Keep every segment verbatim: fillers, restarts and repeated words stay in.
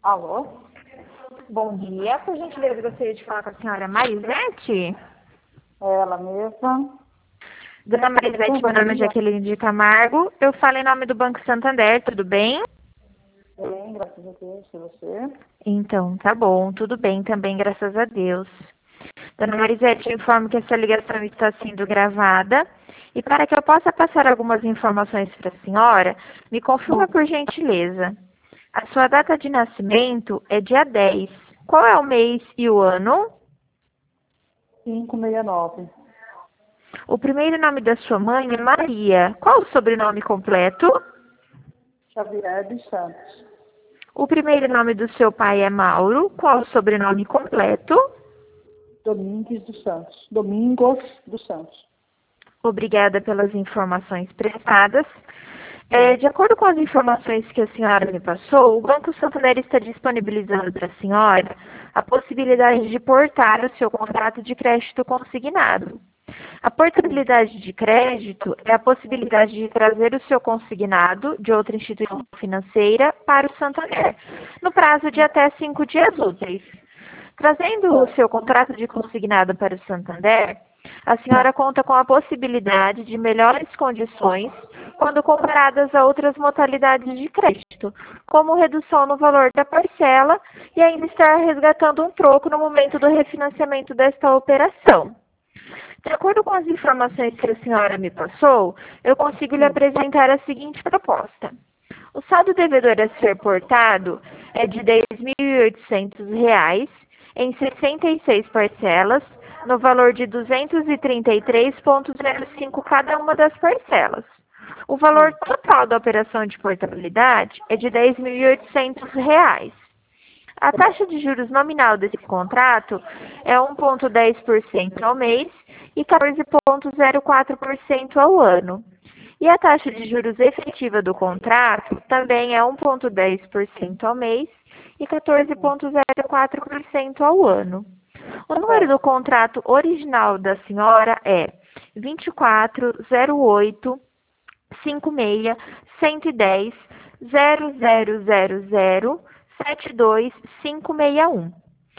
Alô? Bom dia, por gentileza, gostaria de falar com a senhora Marisete. Ela mesma. Dona Marisete, meu nome é Jaqueline de Camargo. Eu falo em nome do Banco Santander, tudo bem? Bem, graças a Deus, e você? Então, tá bom, tudo bem também, graças a Deus. Dona Marisete, eu informo que essa ligação está sendo gravada. E para que eu possa passar algumas informações para a senhora, me confirma por gentileza. A sua data de nascimento é dia dez. Qual é o mês e o ano? cinco seis nove. O primeiro nome da sua mãe é Maria. Qual o sobrenome completo? Xavier dos Santos. O primeiro nome do seu pai é Mauro. Qual o sobrenome completo? Domingues dos Santos. Domingos dos Santos. Obrigada pelas informações prestadas. É, de acordo com as informações que a senhora me passou, o Banco Santander está disponibilizando para a senhora a possibilidade de portar o seu contrato de crédito consignado. A portabilidade de crédito é a possibilidade de trazer o seu consignado de outra instituição financeira para o Santander, no prazo de até cinco dias úteis. Trazendo o seu contrato de consignado para o Santander, a senhora conta com a possibilidade de melhores condições quando comparadas a outras modalidades de crédito, como redução no valor da parcela e ainda estar resgatando um troco no momento do refinanciamento desta operação. De acordo com as informações que a senhora me passou, eu consigo lhe apresentar a seguinte proposta. O saldo devedor a ser portado é de dez mil e oitocentos reais em sessenta e seis parcelas, no valor de duzentos e trinta e três vírgula zero cinco cada uma das parcelas. O valor total da operação de portabilidade é de dez mil e oitocentos reais. A taxa de juros nominal desse contrato é um vírgula dez por cento ao mês e quatorze vírgula zero quatro por cento ao ano. E a taxa de juros efetiva do contrato também é um vírgula dez por cento ao mês e quatorze vírgula zero quatro por cento ao ano. O número do contrato original da senhora é vinte e quatro, zero oito, cinquenta e seis, cento e dez, zero zero zero zero, sete dois cinco seis um.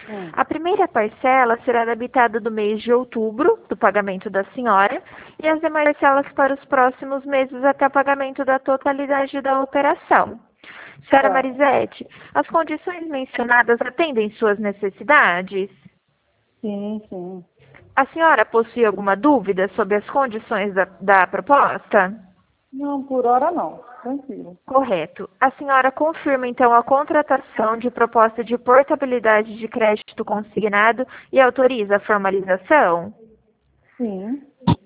A primeira parcela será debitada do mês de outubro, do pagamento da senhora, e as demais parcelas para os próximos meses até o pagamento da totalidade da operação. Senhora Marisete, as condições mencionadas atendem suas necessidades? Sim, sim. A senhora possui alguma dúvida sobre as condições da, da proposta? Não, por hora não. Tranquilo. Correto. A senhora confirma, então, a contratação de proposta de portabilidade de crédito consignado e autoriza a formalização? Sim.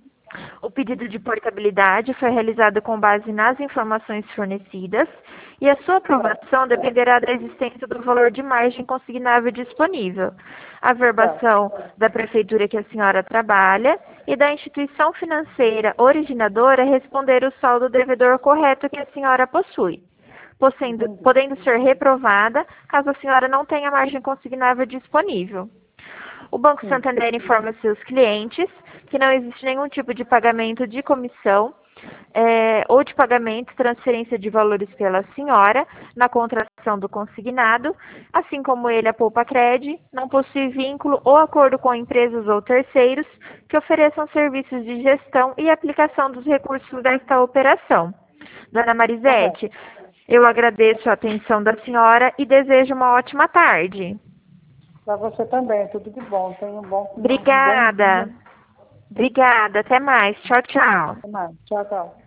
O pedido de portabilidade foi realizado com base nas informações fornecidas e a sua aprovação dependerá da existência do valor de margem consignável disponível, a verbação da prefeitura que a senhora trabalha e da instituição financeira originadora responder o saldo devedor correto que a senhora possui, podendo, podendo ser reprovada caso a senhora não tenha margem consignável disponível. O Banco Santander informa seus clientes que não existe nenhum tipo de pagamento de comissão é, ou de pagamento, transferência de valores pela senhora na contratação do consignado, assim como ele, a Poupa Cred, não possui vínculo ou acordo com empresas ou terceiros que ofereçam serviços de gestão e aplicação dos recursos desta operação. Dona Marisete, eu agradeço a atenção da senhora e desejo uma ótima tarde. Para você também, tudo de bom. Tenha um bom Obrigada. Obrigada. Até mais. Tchau, tchau. Até mais. Tchau, tchau.